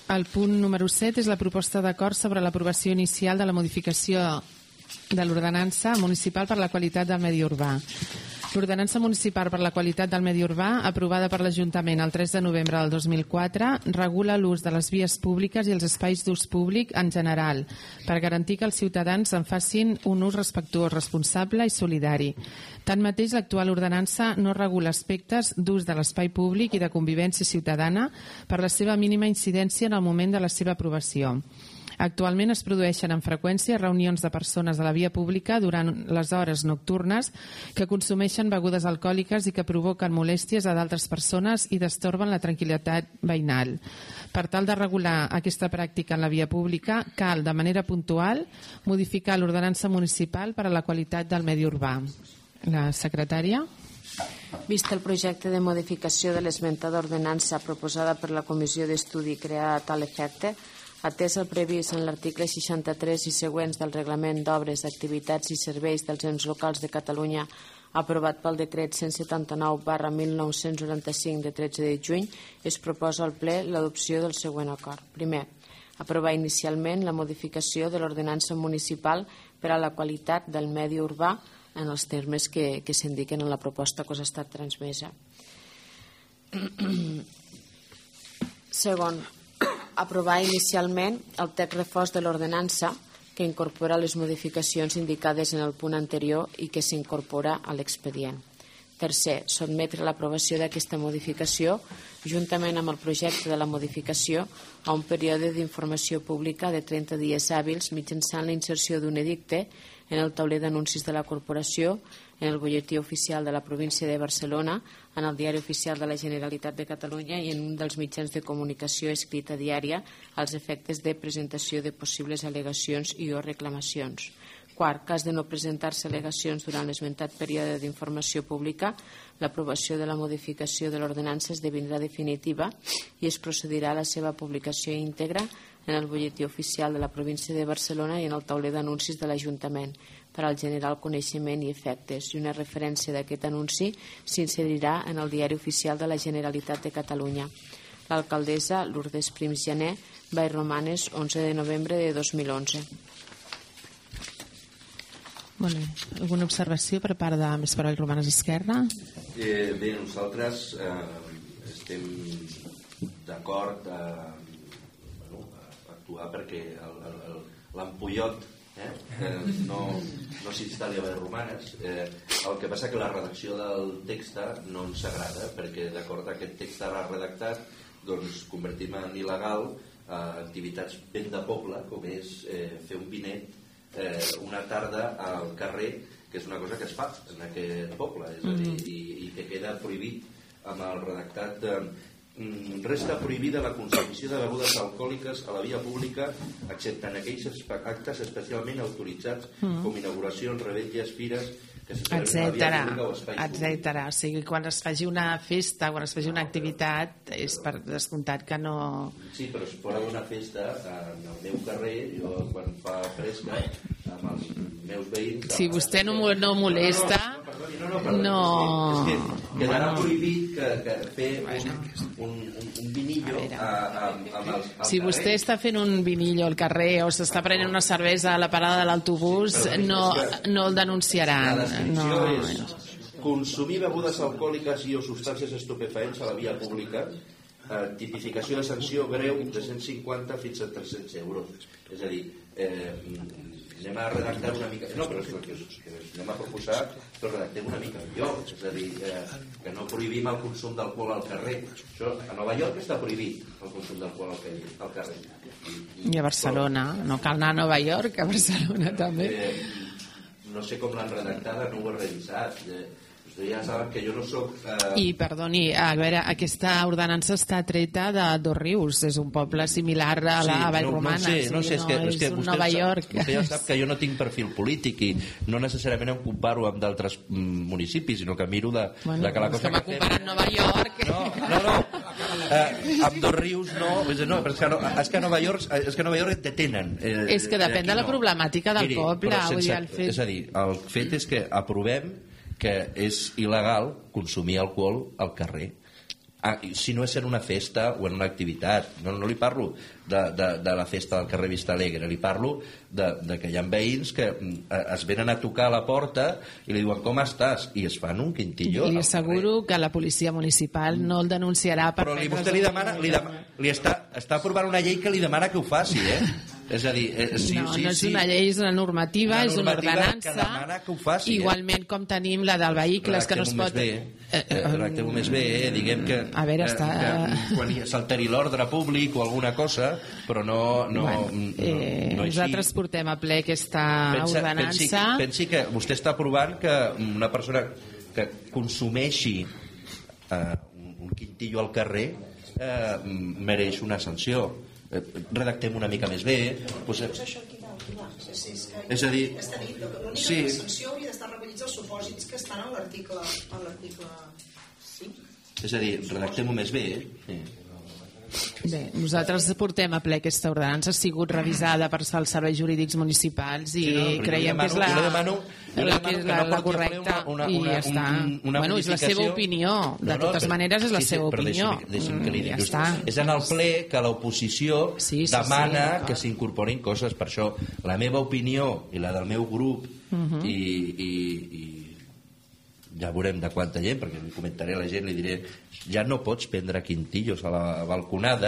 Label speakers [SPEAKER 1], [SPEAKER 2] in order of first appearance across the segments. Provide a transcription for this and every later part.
[SPEAKER 1] El punt número 7 és la proposta d'acord sobre l'aprovació inicial de la modificació de l'ordenança municipal per la qualitat del medi urbà. L'ordenança municipal per la qualitat del medi urbà, aprovada per l'Ajuntament el 3 de novembre del 2004, regula l'ús de les vies públiques i els espais d'ús públic en general, per garantir que els ciutadans en facin un ús respectuós, responsable i solidari. Tanmateix, l'actual ordenança no regula aspectes d'ús de l'espai públic i de convivència ciutadana per la seva mínima incidència en el moment de la seva aprovació. Actualment es produeixen amb freqüència reunions de persones a la via pública durant les hores nocturnes que consumeixen begudes alcohòliques i que provoquen molèsties a d'altres persones i destorben la tranquil·litat veïnal. Per tal de regular aquesta pràctica en la via pública, cal, de manera puntual, modificar l'ordenança municipal per a la qualitat del medi urbà. La secretària.
[SPEAKER 2] Vist el projecte de modificació de l'esmentada ordenança proposada per la Comissió d'Estudi creada a tal efecte, atès el previst en l'article 63 i següents del Reglament d'Obres, Activitats i Serveis dels Ens Locals de Catalunya aprovat pel decret 179/1995 de 13 de juny, es proposa al ple l'adopció del següent acord. Primer, aprovar inicialment la modificació de l'ordenança municipal per a la qualitat del medi urbà en els termes que s'indiquen en la proposta que us ha estat transmesa. Segon, aprovar inicialment el text refós de l'ordenança que incorpora les modificacions indicades en el punt anterior i que s'incorpora a l'expedient. Tercer, sotmetre l'aprovació d'aquesta modificació juntament amb el projecte de la modificació a un període d'informació pública de 30 dies hàbils mitjançant la inserció d'un edicte en el tauler d'anuncis de la corporació, en el butlletí oficial de la província de Barcelona, en el diari oficial de la Generalitat de Catalunya i en un dels mitjans de comunicació escrita diària als efectes de presentació de possibles al·legacions i o reclamacions. Quart, cas de no presentar-se al·legacions durant l'esmentat període d'informació pública, l'aprovació de la modificació de l'ordenança esdevindrà definitiva i es procedirà a la seva publicació íntegra en el butlletí oficial de la província de Barcelona i en el tauler d'anuncis de l'Ajuntament per al general coneixement i efectes, i una referència d'aquest anunci s'inserirà en el diari oficial de la Generalitat de Catalunya. L'alcaldessa Lourdes Prims Jané, Vallromanes, 11 de novembre de 2011.
[SPEAKER 1] Molt bé. Alguna observació per part de Més per Vallromanes Esquerra?
[SPEAKER 3] Bé, nosaltres estem d'acord a actuar perquè l'ampollot no s'instal·li a Vallromanes. El que passa que la redacció del text no ens agrada, perquè d'acord aquest text ara redactat doncs convertim en il·legal activitats ben de poble, com és fer un pinet una tarda al carrer, que és una cosa que es fa en aquest poble, és a dir, i que queda prohibit amb el redactat resta prohibida la consumició de begudes alcohòliques a la via pública excepte en aquells actes especialment autoritzats com inauguracions, revetlles, fires que se celebren a la via pública o espai públic.
[SPEAKER 1] O sigui, quan es faci una festa, quan es faci una activitat, és per descomptat que no...
[SPEAKER 3] Sí, però es fora d'una festa en el meu carrer, jo quan fa fresca amb els meus veïns...
[SPEAKER 1] Si vostè no molesta...
[SPEAKER 3] No. És que quedarà prohibit que fer un vinillo amb els...
[SPEAKER 1] Si vostè està fent un vinillo al carrer o s'està prenent una cervesa a la parada de l'autobús, no el denunciaran.
[SPEAKER 3] La descripció és consumir begudes alcohòliques i o substàncies estupefaents a la via pública, tipificació de sanció greu de 150 fins a 300 euros. És a dir, anem a redactar una mica... No, però anem a proposar que redactem una mica millor. És a dir, que no prohibim el consum d'alcohol al carrer. Això, a Nova York està prohibit el consum d'alcohol al carrer.
[SPEAKER 1] I a Barcelona. No cal anar a Nova York, a Barcelona també.
[SPEAKER 3] No sé com l'han redactada, no ho he revisat. Ja saben que jo no soc...
[SPEAKER 1] I, perdoni, a veure, aquesta ordenança està treta de Dosrius, és un poble similar a Vallromanes,
[SPEAKER 4] no sé, és que
[SPEAKER 1] un Nova York.
[SPEAKER 4] Vostè ja sap que jo no tinc perfil polític i no necessàriament em comparo amb d'altres municipis, sinó que miro de que la cosa
[SPEAKER 1] que m'ha comparat Nova York.
[SPEAKER 4] No, amb Dosrius no, és que a Nova York et detenen.
[SPEAKER 1] És que depèn de la problemàtica del poble.
[SPEAKER 4] És a dir, el fet és que aprovem que és il·legal consumir alcohol al carrer. si no és en una festa o en una activitat. No li parlo de la festa del carrer Vista Alegre, li parlo de que hi ha veïns que es venen a tocar a la porta i li diuen com estàs? I es fan un quintillo.
[SPEAKER 1] I li asseguro que la policia municipal no el denunciarà per
[SPEAKER 4] però vostè li demana, li està aprovant una llei que li demana que ho faci, és a dir,
[SPEAKER 1] no és una llei, és una normativa, és una ordenança
[SPEAKER 4] que demana que ho faci,
[SPEAKER 1] igualment com tenim la del vehicles que no es pot
[SPEAKER 4] redactem-ho més bé, diguem que
[SPEAKER 1] a veure,
[SPEAKER 4] quan s'alteri l'ordre públic o alguna cosa, però no
[SPEAKER 1] nosaltres portem a ple aquesta ordenança.
[SPEAKER 4] Pensi que vostè està aprovant que una persona que consumeixi un quintillo al carrer mereix una sanció. Redactem una mica més bé, és a dir,
[SPEAKER 5] sí, la sanció hauria d'estar recollits els supòsits que estan a l'article 5.
[SPEAKER 4] És a dir, redactem-ho més bé.
[SPEAKER 1] Bé, nosaltres portem a ple aquesta ordenança, ha sigut revisada per els serveis jurídics municipals i creiem que és la correcta i ja està. Bueno, és la seva opinió, de totes maneres és la seva opinió. Ja està.
[SPEAKER 4] És en el ple que l'oposició demana que s'incorporin coses, per això la meva opinió i la del meu grup i ja veurem de quanta gent, perquè li comentaré a la gent, li diré, ja no pots prendre quintillos a la balconada,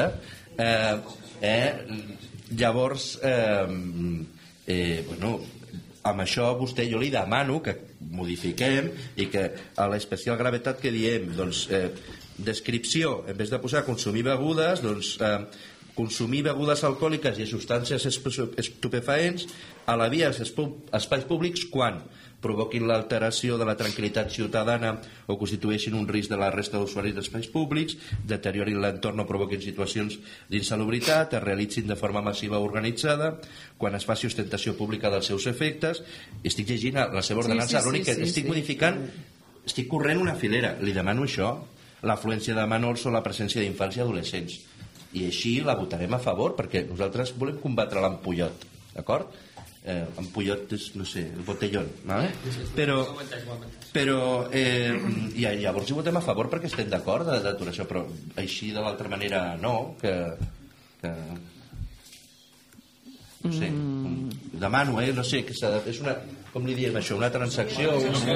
[SPEAKER 4] llavors bueno, amb això a vostè jo li demano que modifiquem i que a l'especial gravetat que diem, doncs descripció, en vez de posar consumir begudes, doncs consumir begudes alcohòliques i substàncies estupefaents a la via als espais públics quan provoquin l'alteració de la tranquil·litat ciutadana o constitueixin un risc de la resta d'usuaris d'espais públics, deteriorin l'entorn o provoquin situacions d'insalubritat, es realitzin de forma massiva o organitzada, quan es faci ostentació pública dels seus efectes. Estic llegint la seva ordenança, l'únic que estic modificant, estic corrent una filera, li demano això, l'afluència de menors o la presència d'infants i adolescents. I així la votarem a favor, perquè nosaltres volem combatre l'ampollot, d'acord? Ampollot és, no sé, el botellón, ¿vale? però llavors hi votem a favor perquè estem d'acord d'aturar això, però així de l'altra manera no, que no sé, demano, no sé, que és una, com li diem això, una transacció,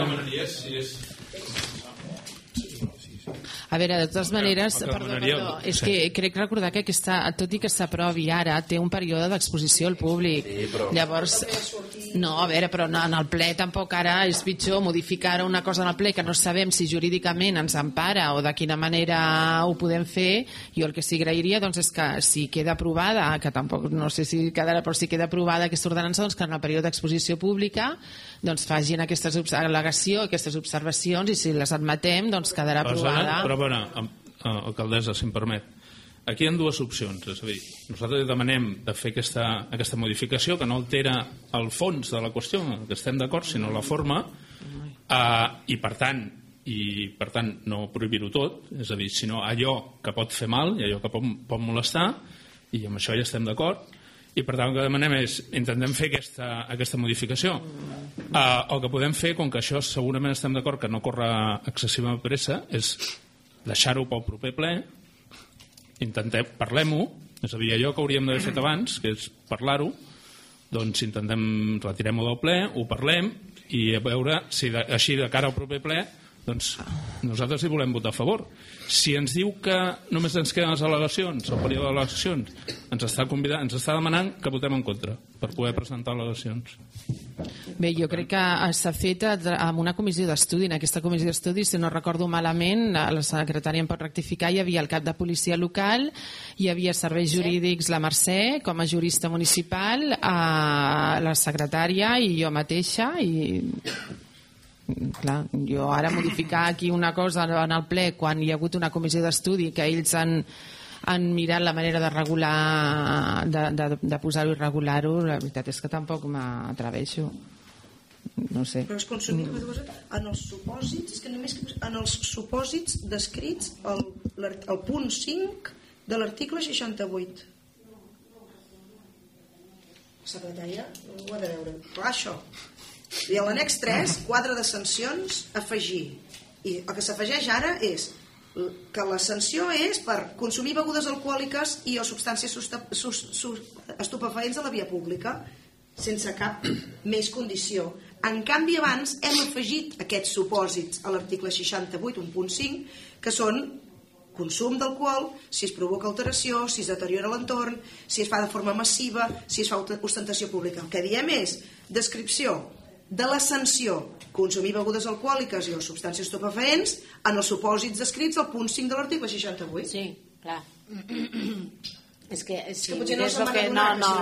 [SPEAKER 1] A veure, de totes maneres, perdó, és que crec recordar que aquesta, tot i que s'aprovi ara, té un període d'exposició al públic. Llavors, no, a veure, però en el ple tampoc ara és pitjor modificar una cosa en el ple que no sabem si jurídicament ens empara o de quina manera ho podem fer. Jo el que sí agrairia doncs, és que si queda aprovada, que tampoc no sé si quedarà, però si queda aprovada aquesta ordenança, doncs que en el període d'exposició pública doncs facin aquestes al·legacions, aquestes observacions, i si les admetem doncs quedarà aprovada.
[SPEAKER 6] Però bueno, alcaldessa, si em permet, aquí hi ha dues opcions, és a dir, nosaltres demanem de fer aquesta modificació que no altera el fons de la qüestió, que estem d'acord, sinó la forma, i per tant no prohibir-ho tot, és a dir, sinó allò que pot fer mal i allò que pot molestar, i amb això ja estem d'acord. I per tant el que demanem és intentem fer aquesta modificació. El que podem fer, com que això segurament estem d'acord que no corre excessiva pressa, és deixar-ho pel proper ple, parlem-ho, és a dir, allò que hauríem d'haver fet abans, que és parlar-ho, doncs retirem-ho del ple, ho parlem i a veure si així de cara al proper ple doncs nosaltres hi volem votar a favor. Si ens diu que només ens queden les al·legacions, el període d'al·legacions, ens està demanant que votem en contra per poder presentar al·legacions.
[SPEAKER 1] Bé, jo crec que s'ha fet amb una comissió d'estudi. En aquesta comissió d'estudi, si no recordo malament, la secretària em pot rectificar, hi havia el cap de policia local, hi havia serveis jurídics, la Mercè, com a jurista municipal, la secretària i jo mateixa, i clar, jo ara modificar aquí una cosa en el ple quan hi ha hagut una comissió d'estudi que ells han mirat la manera de regular, de posar-ho i regular-ho, la veritat és que tampoc m'atreveixo, no sé.
[SPEAKER 5] Però és consumir en els supòsits, és que només en els supòsits descrits al punt 5 de l'article 68. La secretària ho ha de veure. Clar, això. I a l'annex 3, quadre de sancions, afegir. I el que s'afegeix ara és que la sanció és per consumir begudes alcohòliques i o substàncies estupefaents a la via pública, sense cap més condició. En canvi, abans hem afegit aquests supòsits a l'article 68, 1.5, que són consum d'alcohol, si es provoca alteració, si es deteriora l'entorn, si es fa de forma massiva, si es fa ostentació pública. El que diem és descripció de la sanció, consumir begudes alcohòliques i o substàncies estupefaents en els supòsits descrits al punt 5 de l'article 68.
[SPEAKER 2] Sí, clar. És que si
[SPEAKER 5] potser no
[SPEAKER 2] mires
[SPEAKER 5] se
[SPEAKER 2] el que...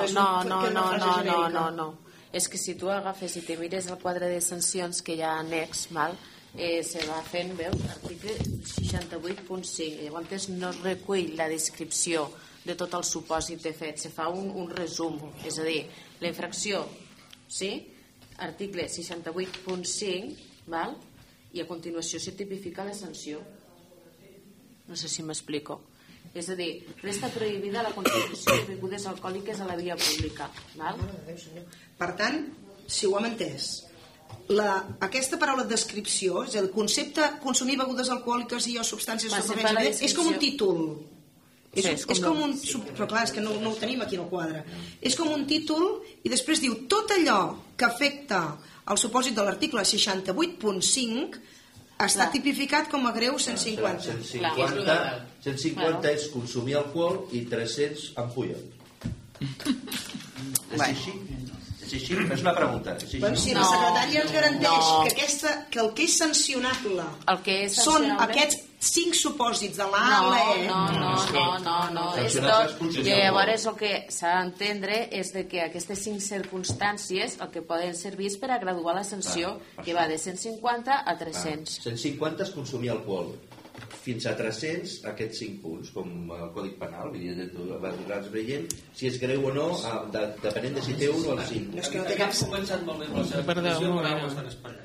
[SPEAKER 5] No.
[SPEAKER 2] És que si tu agafes i te mires el quadre de sancions que hi ha annex, se va fent, veus, article 68.5, llavors no es recull la descripció de tot el supòsit de fet, se fa un resum, és a dir, la infracció, sí?, article 68.5, val? I a continuació se tipifica la sanció. No sé si m'explico. És a dir, resta prohibida la consumició de begudes alcohòliques a la via pública. Val?
[SPEAKER 5] Per tant, si ho hem entès, aquesta paraula descripció, és el concepte consumir begudes alcohòliques i o substàncies estupefaents, és com un títol. És com un... Però clar, és que no ho tenim aquí en el quadre. És com un títol i després diu tot allò que afecta el supòsit de l'article 68.5 està tipificat com a greu 150.
[SPEAKER 4] 150 és consumir alcohol i 300 ampollot. És així? És així? És una pregunta.
[SPEAKER 5] Si la secretària ens garanteix que el que és sancionable són aquests 5 supòsits de l'A a l'E...
[SPEAKER 2] No. Llavors el que s'ha d'entendre és que aquestes 5 circumstàncies el que poden servir és per a graduar la sanció que va de 150 a 300.
[SPEAKER 4] 150 és consumir alcohol. Fins a 300 aquests 5 punts, com el Còdic Penal, vas veient si és greu o no, depenent de si té un o el 5.
[SPEAKER 5] És que no té cap
[SPEAKER 7] començat molt bé la seva posició, ara ho estan esperant.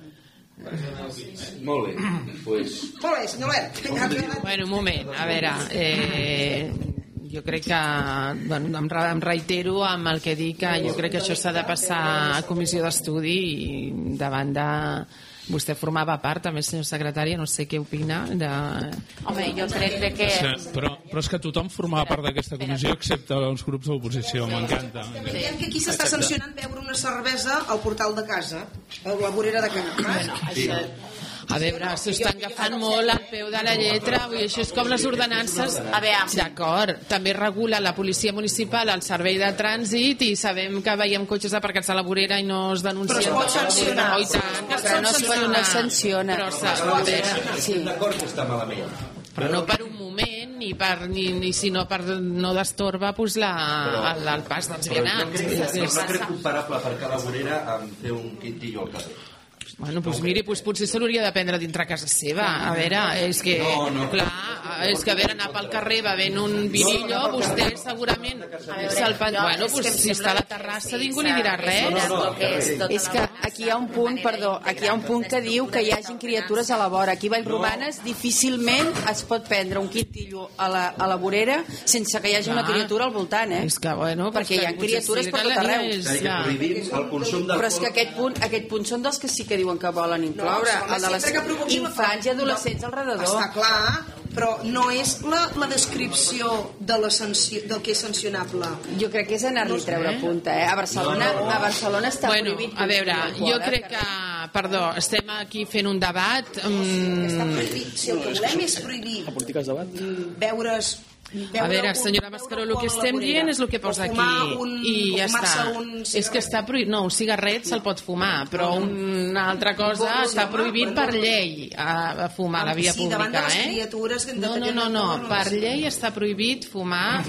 [SPEAKER 4] Molt bé, doncs...
[SPEAKER 5] Molt bé, senyor Lert.
[SPEAKER 1] Bueno, un moment, a veure, jo crec que em reitero amb el que dic, que jo crec que això s'ha de passar a comissió d'estudi i davant de... Vostè formava part, també, senyor secretari, no sé què opina de...
[SPEAKER 2] Home, jo crec que...
[SPEAKER 6] Però és que tothom formava part d'aquesta comissió excepte els grups d'oposició, m'encanta.
[SPEAKER 5] Veiem que aquí s'està sancionant beure una cervesa al portal de casa, a la vorera de casa.
[SPEAKER 1] A veure, s'ho estan agafant molt al peu de la lletra, això és com les ordenances. D'acord, també regula la policia municipal el servei de trànsit i sabem que veiem cotxes aparcats a la vorera i no es denuncien.
[SPEAKER 5] Però es pot sancionar.
[SPEAKER 1] No, i tant, que es pot sancionar. Però a veure,
[SPEAKER 4] estem d'acord que està malament.
[SPEAKER 1] Però no per un moment ni sinó per no destorba el pas dels vianants.
[SPEAKER 4] No crec comparable perquè a la vorera amb fer un quintillo al carrer.
[SPEAKER 1] Bueno, doncs miri, potser se l'hauria de prendre dintre casa seva. A veure, és que clar, és que a veure, anar pel carrer bevent un vinillo, vostè segurament bueno, doncs si està a la terrassa ningú li dirà res.
[SPEAKER 8] És que aquí hi ha un punt, aquí hi ha un punt que diu que hi hagin criatures a la vora. Aquí a Vallromanes difícilment es pot prendre un quintillo a la vorera sense que hi hagi una criatura al voltant,
[SPEAKER 1] És que, bueno,
[SPEAKER 8] perquè hi ha criatures per tot arreu.
[SPEAKER 4] Però
[SPEAKER 8] és que aquest punt són dels que sí que diuen que volen incloure, el de les infants i adolescents al redador.
[SPEAKER 5] Està clar, però no és la descripció de la sanció, del que és sancionable.
[SPEAKER 8] Jo crec que és anar-li a treure punta, A Barcelona està prohibit.
[SPEAKER 1] A veure, jo crec que, perdó, estem aquí fent un debat.
[SPEAKER 5] Està prohibit. Si el que volem és prohibir beure's...
[SPEAKER 1] A veure, senyora Mascaró, el que estem dient és el que posa aquí i ja està. És que està prohibit, no, un cigarret se'l pot fumar, però una altra cosa està prohibit per llei a fumar a la via pública, No, per llei està prohibit fumar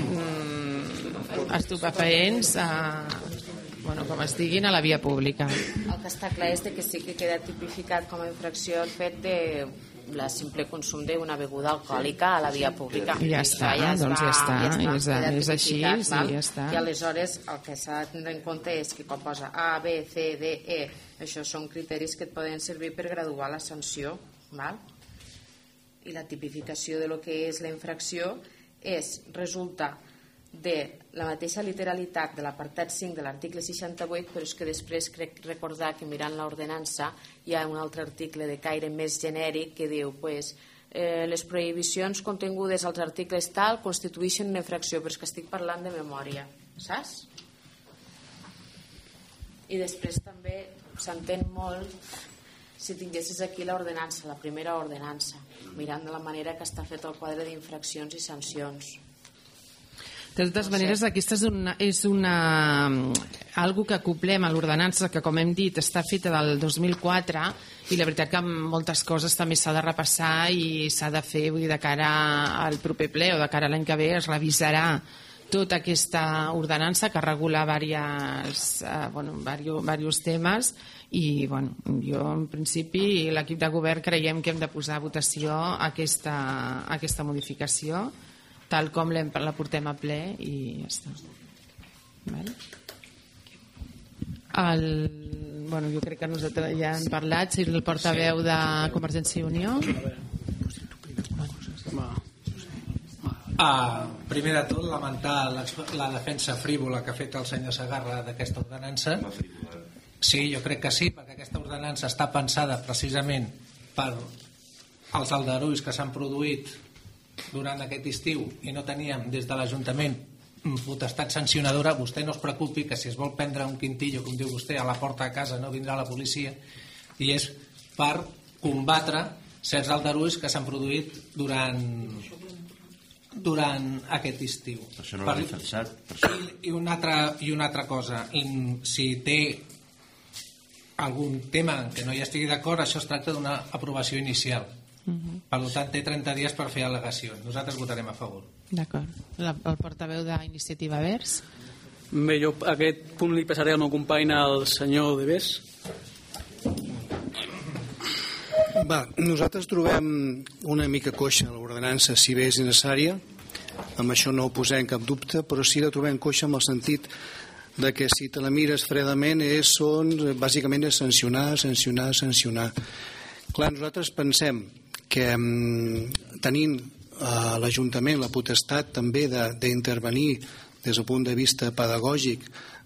[SPEAKER 1] estupefaents com es diguin a la via pública.
[SPEAKER 2] El que està clar és que sí que queda tipificat com a infracció el fet de la simple consum d'una beguda alcohòlica a la via pública.
[SPEAKER 1] I ja està, doncs ja està, és així, sí, ja està.
[SPEAKER 2] I aleshores el que s'ha de tenir en compte és que quan posa A, B, C, D, E, això són criteris que et poden servir per graduar la sanció, val? I la tipificació de lo que és la infracció resulta de la mateixa literalitat de l'apartat 5 de l'article 68, però és que després crec recordar que mirant l'ordenança hi ha un altre article de caire més genèric que diu les prohibicions contingudes als articles tal constitueixen una infracció, però és que estic parlant de memòria, saps? I després també s'entén molt si tinguessis aquí l'ordenança, la primera ordenança, mirant de la manera que està fet el quadre d'infraccions i sancions.
[SPEAKER 1] De totes maneres, aquesta és algo que acoplem a l'ordenança que, com hem dit, està feta del 2004 i la veritat que moltes coses també s'ha de repassar i s'ha de fer, vull dir, de cara al proper ple o de cara a l'any que ve es revisarà tota aquesta ordenança que regula diversos temes i jo en principi l'equip de govern creiem que hem de posar a votació aquesta modificació tal com la portem a ple i ja està. Jo crec que nosaltres ja hem parlat. Si el portaveu de Convergència i Unió.
[SPEAKER 9] Primer de tot, lamentar la defensa frívola que ha fet el senyor Segarra d'aquesta ordenança. Sí, jo crec que sí, perquè aquesta ordenança està pensada precisament per als aldarulls que s'han produït durant aquest estiu i no teníem des de l'Ajuntament potestat sancionadora. Vostè no es preocupi que si es vol prendre un quintillo, com diu vostè, a la porta de casa no vindrà la policia, i és per combatre certs aldarulls que s'han produït durant aquest estiu.
[SPEAKER 4] Per això no l'ha defensat.
[SPEAKER 9] I una altra cosa, si té algun tema en què no hi estigui d'acord, això es tracta d'una aprovació inicial. Per tant, té 30 dies per fer al·legacions. Nosaltres votarem a favor.
[SPEAKER 1] D'acord. El portaveu d'Iniciativa Verds.
[SPEAKER 7] Bé, jo aquest punt li passaré al meu company, el senyor Debés.
[SPEAKER 10] Nosaltres trobem una mica coixa l'ordenança, si bé és necessària. Amb això no ho posem cap dubte, però sí la trobem coixa amb el sentit de que si te la mires fredament bàsicament és sancionar. Clar, nosaltres pensem que tenint a l'Ajuntament la potestat també d'intervenir des del punt de vista pedagògic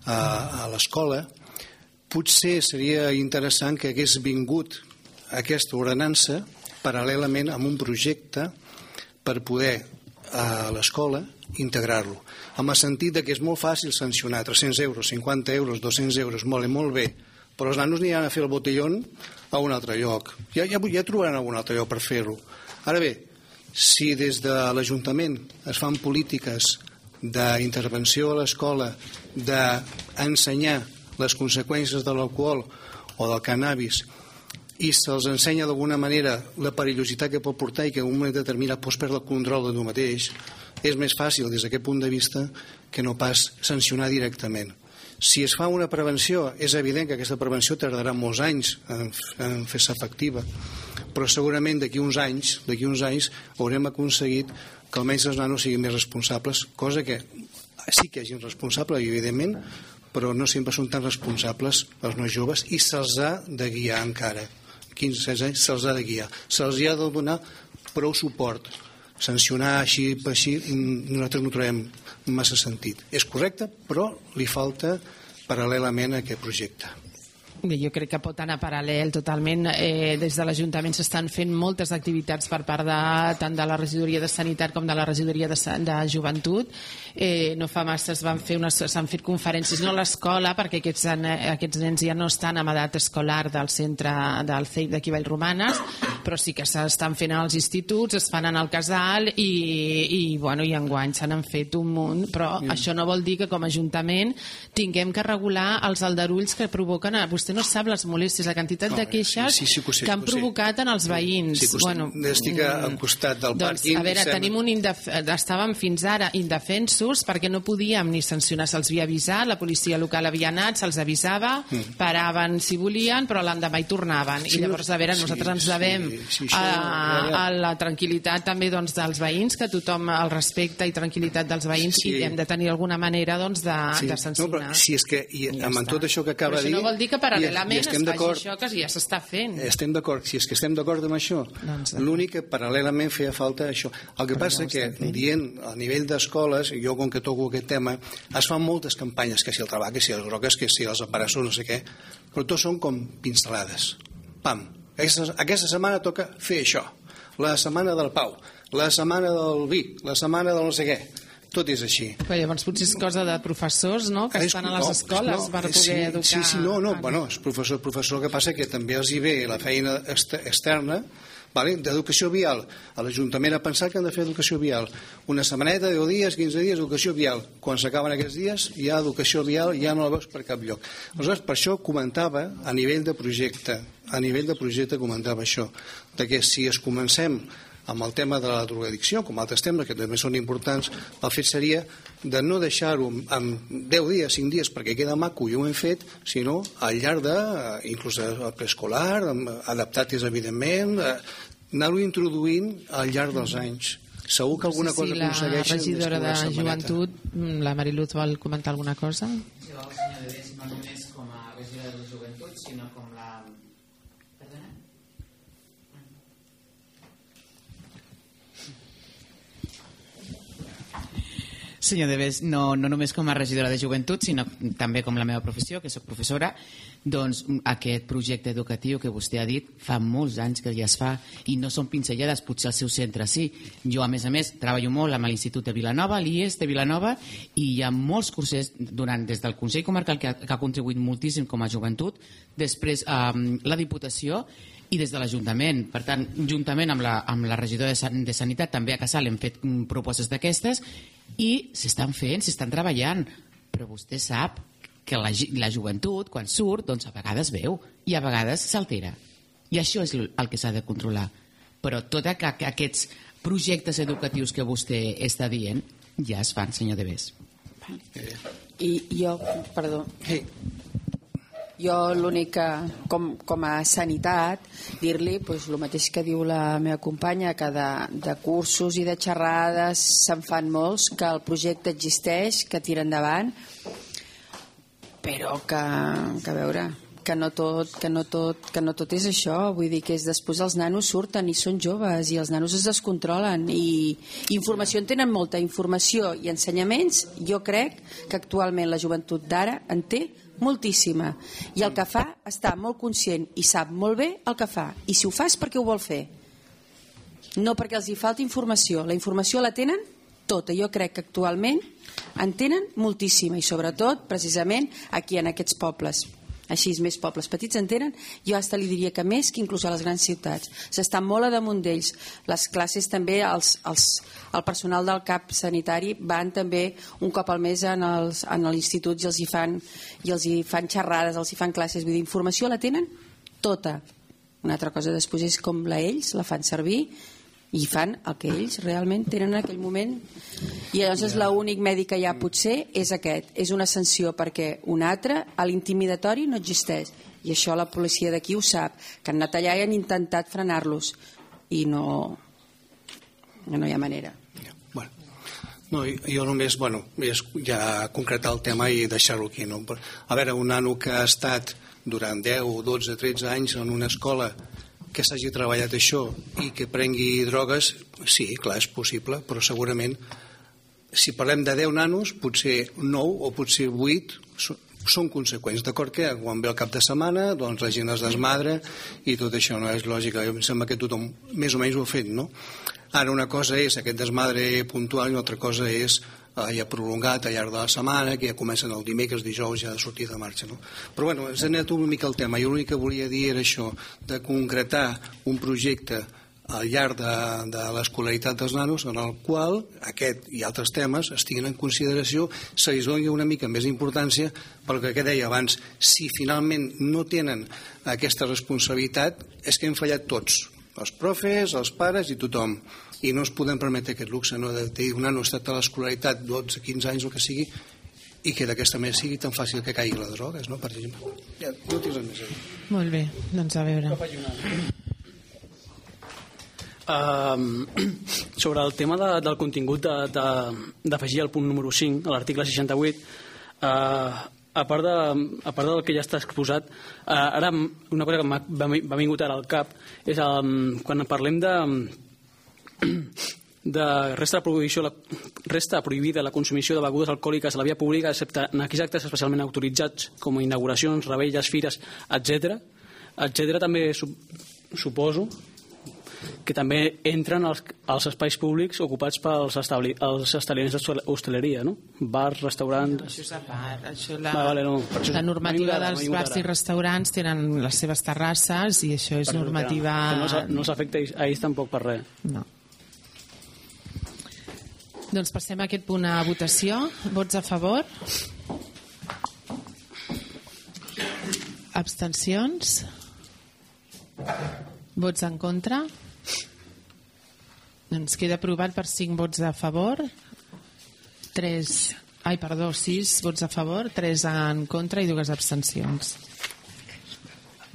[SPEAKER 10] a l'escola, potser seria interessant que hagués vingut aquesta ordenança paral·lelament amb un projecte per poder a l'escola integrar-lo, amb el sentit que és molt fàcil sancionar 300 euros, 50 euros, 200 euros, molt bé, però els nanos aniran a fer el botellón a un altre lloc. Ja trobaran algun altre lloc per fer-lo. Ara bé, si des de l'Ajuntament es fan polítiques d'intervenció a l'escola, d'ensenyar les conseqüències de l'alcohol o del cannabis i se'ls ensenya d'alguna manera la perillositat que pot portar i que en un moment determinat pots perdre el control de tu mateix, és més fàcil des d'aquest punt de vista que no pas sancionar directament. Si es fa una prevenció, és evident que aquesta prevenció tardarà molts anys en fer-se efectiva, però segurament d'aquí uns anys haurem aconseguit que almenys els nanos siguin més responsables, cosa que sí que hi hagi responsable, evidentment, però no sempre són tan responsables els nois joves i se'ls ha de guiar encara. 15-16 anys se'ls ha de guiar. Se'ls ha de donar prou suport. Sancionar així nosaltres no trobem massa sentit. És correcte, però li falta paral·lelament a aquest projecte.
[SPEAKER 1] Jo crec que pot anar paral·lel totalment. Des de l'Ajuntament s'estan fent moltes activitats per part tant de la regidoria de Sanitat com de la regidoria de Joventut. No fa massa s'han fet conferències, no a l'escola, perquè aquests nens ja no estan en edat escolar del centre del CEIP d'aquí Vallromanes, però sí que s'estan fent als instituts, es fan en el casal i enguany se n'han fet un munt, però això no vol dir que com a Ajuntament tinguem que regular els aldarulls que provoquen vostè no sap les molèsties, la quantitat de queixes que han provocat en els veïns.
[SPEAKER 10] Estic al costat del pàrquing.
[SPEAKER 1] A veure, estàvem fins ara indefensos perquè no podíem ni sancionar, se'ls havia avisat, la policia local havia anat, se'ls avisava, paraven si volien, però l'endemà hi tornaven. I llavors, a veure, nosaltres ens devem a la tranquil·litat també dels veïns, que tothom, el respecte i tranquil·litat dels veïns, i hem de tenir alguna manera de sancionar.
[SPEAKER 10] Si és que, amb tot això que acaba de dir...
[SPEAKER 1] Però això no vol dir que paral·lelament es faci això que ja s'està fent.
[SPEAKER 10] Estem d'acord, si és que estem d'acord amb això, l'únic que paral·lelament feia falta això. El que passa que, dient a nivell d'escoles, jo com que toco aquest tema, es fan moltes campanyes, que si el tabac, que si les drogues, que si els embarassos, no sé què, però tots són com pincelades. Pam, aquesta setmana toca fer això. la setmana del Pau, la setmana del vi, la setmana del no sé què. Tot és així.
[SPEAKER 1] Però llavors potser és cosa de professors, no?, que estan a les escoles per poder educar...
[SPEAKER 10] Bueno, és professor, el que passa que també els hi ve la feina externa, d'educació vial. A l'Ajuntament ha pensat que han de fer educació vial. Una setmaneta, 10 dies, 15 dies, educació vial. Quan s'acaben aquests dies, ja educació vial ja no la veus per cap lloc. Aleshores, per això comentava, a nivell de projecte comentava això, de que si es comencem amb el tema de la drogadicció, com altres temes que també són importants, el fet seria de no deixar-ho en 10 dies, 5 dies, perquè queda maco i ho hem fet, sinó al llarg de, inclús el preescolar, adaptat evidentment, anar-ho introduint al llarg dels anys. Segur que alguna cosa aconsegueixen...
[SPEAKER 1] Sí, la regidora de Joventut, la Mariluz, vol comentar alguna cosa?
[SPEAKER 11] Jo, senyor de Bes, no només com a regidora de Joventut, sinó com la... Perdona? Senyor de Bes, no només com a regidora de Joventut, sinó també com la meva professió, que soc professora, doncs aquest projecte educatiu que vostè ha dit fa molts anys que ja es fa i no són pinzellades, potser al seu centre sí. Jo, a més, treballo molt amb l'Institut de Vilanova, l'IES de Vilanova, i hi ha molts cursos des del Consell Comarcal que ha contribuït moltíssim com a joventut, després la Diputació i des de l'Ajuntament. Per tant, juntament amb la regidora de Sanitat, també a Casal hem fet propostes d'aquestes i s'estan fent, s'estan treballant, però vostè sap que la joventut, quan surt, doncs a vegades veu i a vegades s'altera. I això és el que s'ha de controlar. Però tots aquests projectes educatius que vostè està dient ja es fan, senyor de Bes.
[SPEAKER 8] I jo, perdó... Jo l'únic que, com a sanitat, dir-li el mateix que diu la meva companya, que de cursos i de xerrades se'n fan molts, que el projecte existeix, que tira endavant, però que a veure, que no tot és això. Vull dir que després els nanos surten i són joves i els nanos es descontrolen i informació en tenen molta, informació i ensenyaments. Jo crec que actualment la joventut d'ara en té moltíssima, i el que fa està molt conscient i sap molt bé el que fa, i si ho fa és perquè ho vol fer, no perquè els hi falta informació. La informació la tenen tota. Jo crec que actualment en tenen moltíssima, i sobretot precisament aquí en aquests pobles, així més pobles petits en tenen. Jo fins li diria que més que inclús a les grans ciutats. S'està molt a damunt d'ells. Les classes també, el personal del CAP sanitari van també un cop al mes en l'institut i els hi fan xerrades, els hi fan classes. Vull dir, informació la tenen tota. Una altra cosa després és com ells la fan servir i fan el que ells realment tenen en aquell moment, i llavors l'únic mèdic que hi ha potser és aquest, és una sanció, perquè un altre a l'intimidatori no existeix, i això la policia d'aquí ho sap, que han anat allà i han intentat frenar-los i no hi ha manera.
[SPEAKER 10] No, jo només, ja concretar el tema i deixar-ho aquí, no? A veure, un nano que ha estat durant 10, 12, 13 anys en una escola que s'hagi treballat això i que prengui drogues, sí, clar, és possible, però segurament si parlem de 10 nanos, potser 9 o potser 8 són conseqüents, d'acord, que quan ve el cap de setmana doncs la gent es desmadra i tot això no és lògica. Em sembla que tothom més o menys ho ha fet, no? Ara una cosa és aquest desmadre puntual i una altra cosa és ja prolongat al llarg de la setmana, que ja comencen el dimecres, dijous ja de sortir de marxa, no? Però bueno, ens ha anat una mica el tema. Jo l'únic que volia dir era això, de concretar un projecte al llarg de l'escolaritat dels nanos en el qual aquest i altres temes estiguin en consideració, se li doni una mica més importància, perquè que deia abans, si finalment no tenen aquesta responsabilitat és que hem fallat tots, els profes, els pares i tothom, i no ens podem permetre aquest luxe, no? De dir un nano ha estat a l'escolaritat 12, 15 anys, el que sigui, i que d'aquesta manera sigui tan fàcil que caigui les drogues, no? Per exemple. Ja, no tens res més a dir.
[SPEAKER 1] Molt bé, doncs a veure.
[SPEAKER 7] Sobre el tema del contingut d'afegir el punt número 5 a l'article 68, a part del que ja està exposat, ara una cosa que m'ha vingut ara al cap és quan parlem de resta prohibida la consumició de begudes alcohòliques a la via pública, excepte en aquells actes especialment autoritzats com inauguracions, revetlles, fires, etc. També suposo que també entren als espais públics ocupats pels establiments d'hostaleria, no? Bars, restaurants...
[SPEAKER 1] Això és a part.
[SPEAKER 7] La
[SPEAKER 1] normativa dels bars i restaurants tenen les seves terrasses i això és normativa...
[SPEAKER 7] No els afecta a ells tampoc per res.
[SPEAKER 1] No. Doncs passem a aquest punt a votació. Vots a favor? Abstencions? Vots en contra? Doncs queda aprovat per 5 vots a favor, 6 vots a favor, 3 en contra i 2 abstencions.